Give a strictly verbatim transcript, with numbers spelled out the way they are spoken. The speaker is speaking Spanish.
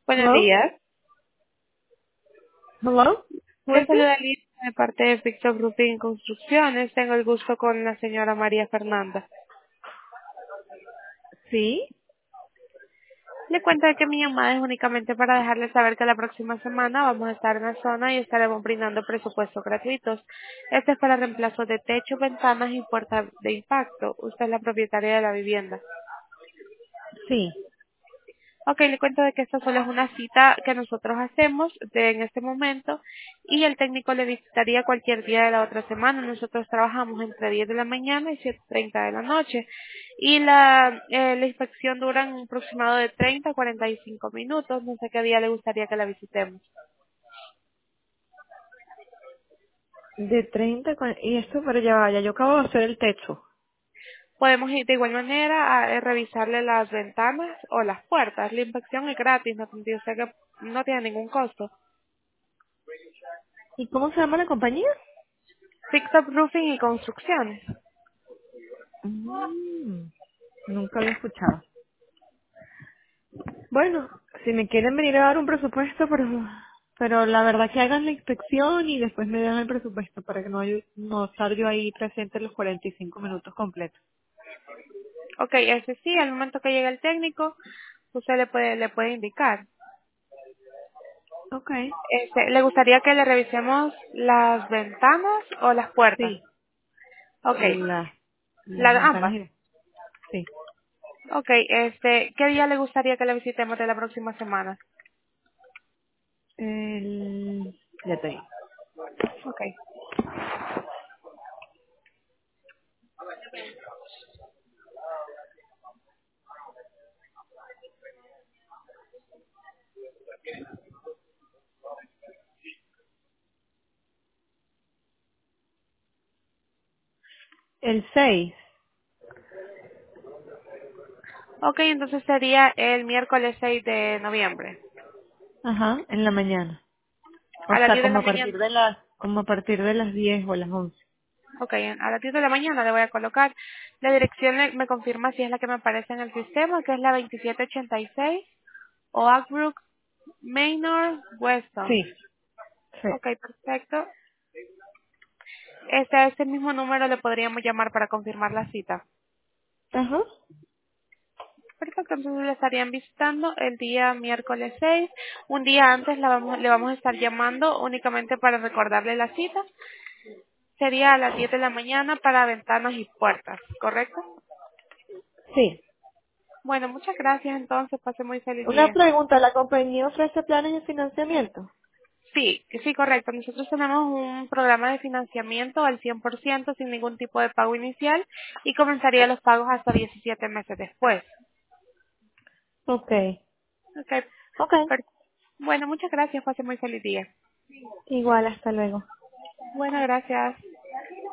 Buenos Hello? días. Hello? Who Les is this? saluda Lisa de parte de Pixel Roofing Construcciones. Tengo el gusto con la señora María Fernanda. Sí. Le cuento que mi llamada es únicamente para dejarle saber que la próxima semana vamos a estar en la zona y estaremos brindando presupuestos gratuitos. Este es para reemplazo de techo, ventanas y puertas de impacto. Usted es la propietaria de la vivienda. Sí. Ok, le cuento de que esta solo es una cita que nosotros hacemos de, en este momento y el técnico le visitaría cualquier día de la otra semana. Nosotros trabajamos entre diez de la mañana y siete y treinta de la noche y la, eh, la inspección dura un aproximado de treinta a cuarenta y cinco minutos. No sé qué día le gustaría que la visitemos. De treinta cua- y esto, pero ya vaya, yo acabo de hacer el techo. Podemos ir de igual manera a eh, revisarle las ventanas o las puertas. La inspección es gratis, no, yo sé que no tiene ningún costo. ¿Y cómo se llama la compañía? Fix Up Roofing y Construcciones. Mm, nunca lo he escuchado. Bueno, si me quieren venir a dar un presupuesto, pero, pero la verdad que hagan la inspección y después me den el presupuesto para que no, yo- no estar yo ahí presente los cuarenta y cinco minutos completos. Ok, ese sí, al momento que llegue el técnico, usted le puede, le puede indicar. Ok. Este, ¿le gustaría que le revisemos las ventanas o las puertas? Sí. Ok, Las, las las ventanas ambas. y... Sí. Ok, este, ¿qué día le gustaría que le visitemos de la próxima semana? El... Ya te digo. Ok. El seis. Ok, entonces sería el miércoles seis de noviembre, Ajá, en la mañana. O a las sea, diez de la como a partir mañana. de las, como a partir de las diez o las once. Ok, a las diez de la mañana le voy a colocar. La dirección le- me confirma si es la que me aparece en el sistema, que es la veintisiete ochenta y seis Oakbrook Manor, Weston. Sí, sí. Ok, perfecto. Este, a este mismo número le podríamos llamar para confirmar la cita. Ajá. Perfecto, entonces le estarían visitando el día miércoles seis. Un día antes la vamos, le vamos a estar llamando únicamente para recordarle la cita. Sería a las diez de la mañana para ventanas y puertas, ¿correcto? Sí. Bueno, muchas gracias entonces. Pase muy feliz Una día. pregunta, ¿la compañía ofrece planes de financiamiento? Sí, sí, correcto. Nosotros tenemos un programa de financiamiento al cien por ciento sin ningún tipo de pago inicial y comenzaría los pagos hasta diecisiete meses después. Ok. Ok. Ok. Per- Bueno, muchas gracias. Pase muy feliz día. Igual, hasta luego. Bueno, gracias.